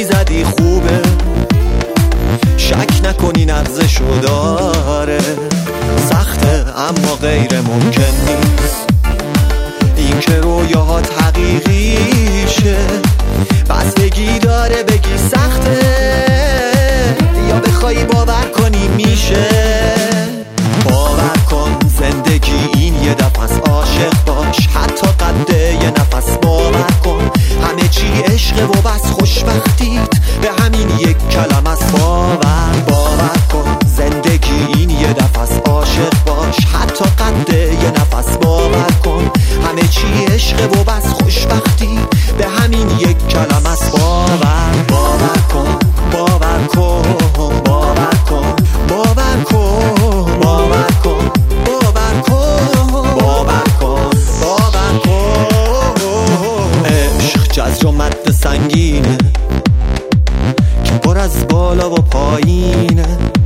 کاری زدی خوبه، شک نکنی نغزشو داره. سخته اما غیر ممکن نیست این که رویاهات حقیقیشه. بستگی داره بگی سخته یا بخوای باور کنی میشه. باور کن زندگی این یه دفعه است، عاشق باش حتی قد یه نفس. باور کن همه چی عشقه و بس خوشبختیت به همین یک کلمه است. باور کن زندگی این یه دفعه است، عاشق باش حتی قد یه نفس. باور کن همه چی عشقه و بس خوشبختی به همین یک کلمه است. باور کن باور کن باور کن باور کن باور کن باور کن باور کن باور کن. عشق جزر و مد سنگینه که پر از بالا و پایینه،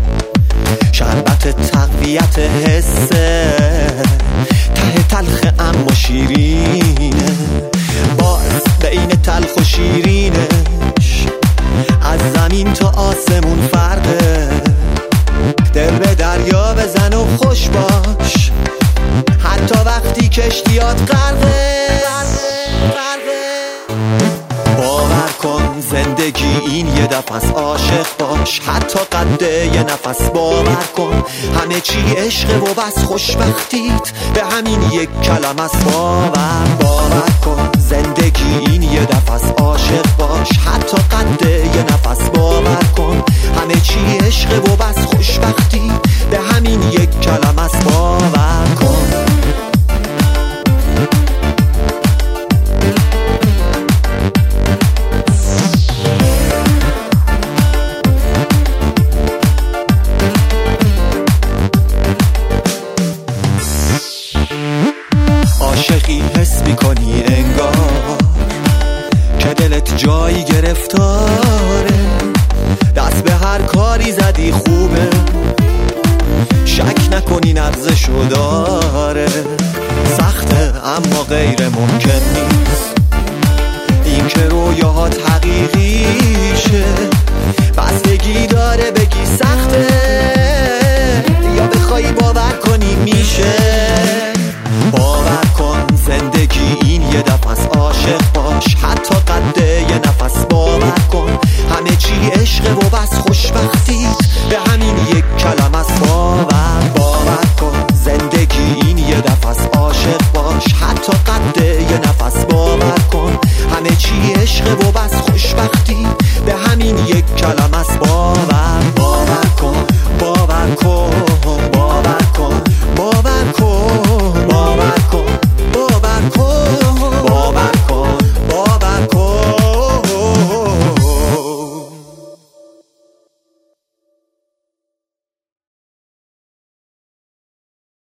شربت تقویت حسه، ته تلخ اما شیرینه. باز بین تلخ و شیرینش از زمین تا آسمون فرقه. دل به دریا بزن و خوش باش حتی وقتی کشتیات غرقه. باور کن زندگی این یه دفعه است، عاشق باش حتی قد یه نفس. باور کن همه چی عشقه و بس خوشبختیت به همین یک کلمه است. باور کن زندگی این یه دفعه است، عاشق باش حتی قد یه نفس. باور کن همه چی عشقه و بس خوشبختی به همین یک کلمه است. باور کن. عاشقی حس میکنی انگار که دلت جایی گرفتاره. دست به هر کاری زدی خوبه، شک نکنی نغزشو داره. سخته اما غیر ممکن نیست این که رویاهات